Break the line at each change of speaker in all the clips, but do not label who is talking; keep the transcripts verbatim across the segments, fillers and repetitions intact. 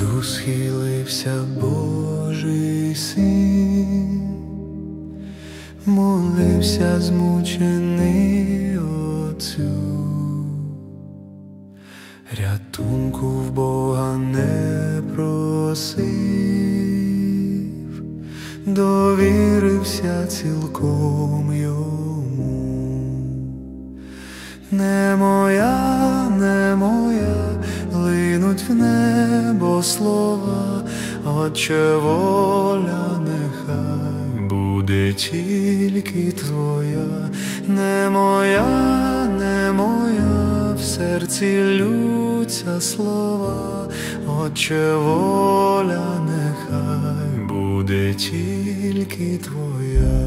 Сходу схилився Божий син, молився змучений Отцю, рятунку в Бога не просив, довірився цілком йому. Не моя, не моя, линуть в небо слова, Отче, воля нехай буде тільки Твоя. Не моя, не моя, в серці лються слова, Отче, воля нехай буде тільки Твоя.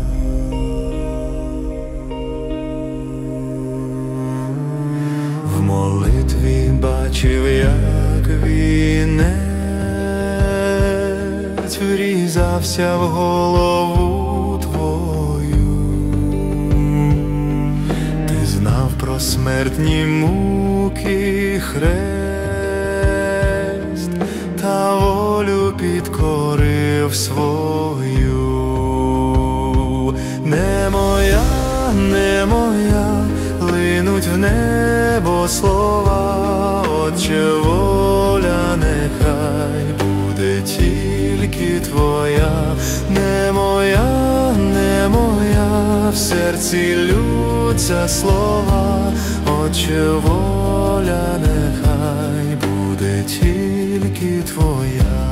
В молитві бачив, як вінець врізався в голову Твою. Ти знав про смертні муки, хрест, та волю підкорив свою. Не моя, не моя, линуть в небо слова, Отче, воля нехай буде тільки Твоя. Не моя, не моя, в серці лються слова, Отче, воля нехай буде тільки Твоя.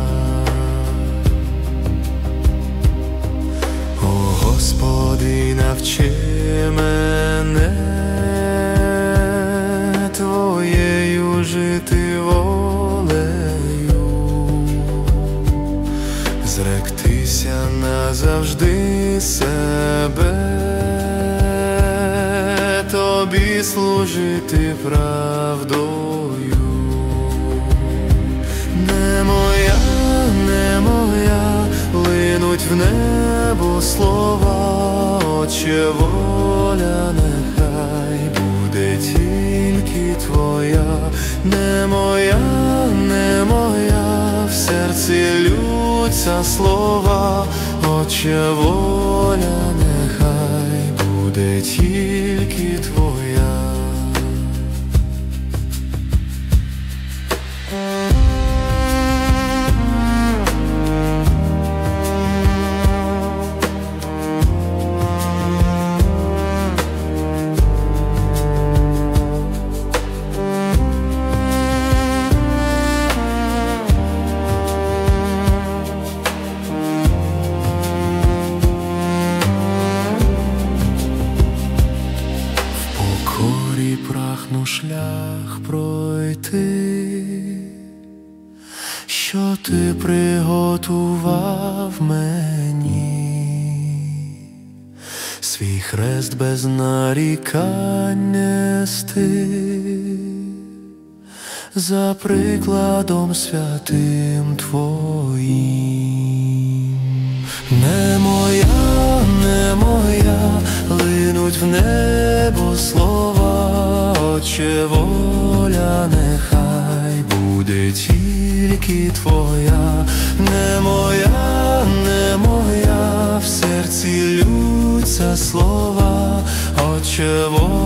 О Господи, навчи мене Твоєю жити волею, зректися назавжди себе, Тобі служити правдою. Не моя, не моя, линуть в небо слова, Отче, воля нехай буде тільки Твоя. Не моя, не моя, в серці лються слова, Отче, воля нехай буде тільки Твоя. Прагну шлях пройти, що Ти приготував мені, свій хрест без нарікань нести, за прикладом святим Твоїм. Не моя, не моя, линуть в небо слова, Отче, воля нехай буде тільки Твоя. Не моя, не моя, в серці лються слова, Отче, воля